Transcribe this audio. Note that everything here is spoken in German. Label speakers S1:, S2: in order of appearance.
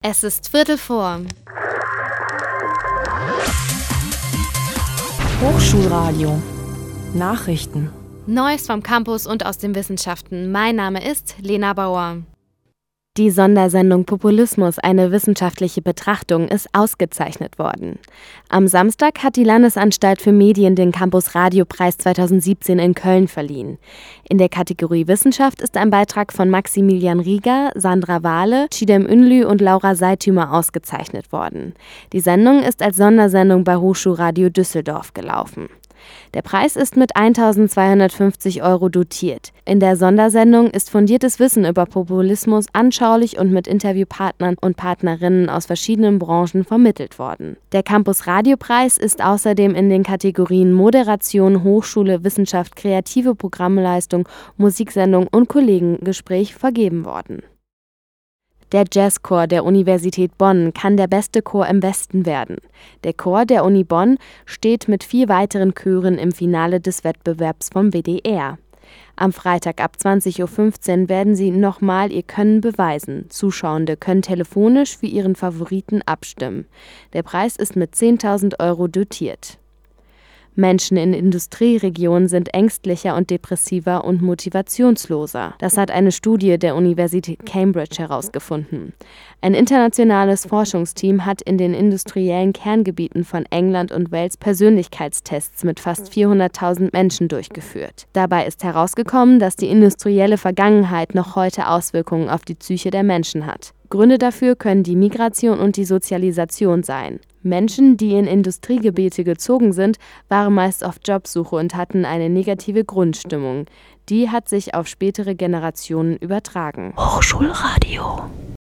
S1: Es ist 15:45.
S2: Hochschulradio Nachrichten.
S1: Neues vom Campus und aus den Wissenschaften. Mein Name ist Lena Bauer.
S3: Die Sondersendung Populismus, eine wissenschaftliche Betrachtung, ist ausgezeichnet worden. Am Samstag hat die Landesanstalt für Medien den Campus Radiopreis 2017 in Köln verliehen. In der Kategorie Wissenschaft ist ein Beitrag von Maximilian Rieger, Sandra Wahle, Çiğdem Ünlü und Laura Seitümer ausgezeichnet worden. Die Sendung ist als Sondersendung bei Hochschulradio Düsseldorf gelaufen. Der Preis ist mit 1.250 € dotiert. In der Sondersendung ist fundiertes Wissen über Populismus anschaulich und mit Interviewpartnern und Partnerinnen aus verschiedenen Branchen vermittelt worden. Der Campus Radiopreis ist außerdem in den Kategorien Moderation, Hochschule, Wissenschaft, kreative Programmleistung, Musiksendung und Kollegengespräch vergeben worden. Der Jazzchor der Universität Bonn kann der beste Chor im Westen werden. Der Chor der Uni Bonn steht mit 4 weiteren Chören im Finale des Wettbewerbs vom WDR. Am Freitag ab 20.15 Uhr werden sie nochmal ihr Können beweisen. Zuschauende können telefonisch für ihren Favoriten abstimmen. Der Preis ist mit 10.000 € dotiert. Menschen in Industrieregionen sind ängstlicher und depressiver und motivationsloser. Das hat eine Studie der Universität Cambridge herausgefunden. Ein internationales Forschungsteam hat in den industriellen Kerngebieten von England und Wales Persönlichkeitstests mit fast 400.000 Menschen durchgeführt. Dabei ist herausgekommen, dass die industrielle Vergangenheit noch heute Auswirkungen auf die Psyche der Menschen hat. Gründe dafür können die Migration und die Sozialisation sein. Menschen, die in Industriegebiete gezogen sind, waren meist auf Jobsuche und hatten eine negative Grundstimmung. Die hat sich auf spätere Generationen übertragen.
S2: Hochschulradio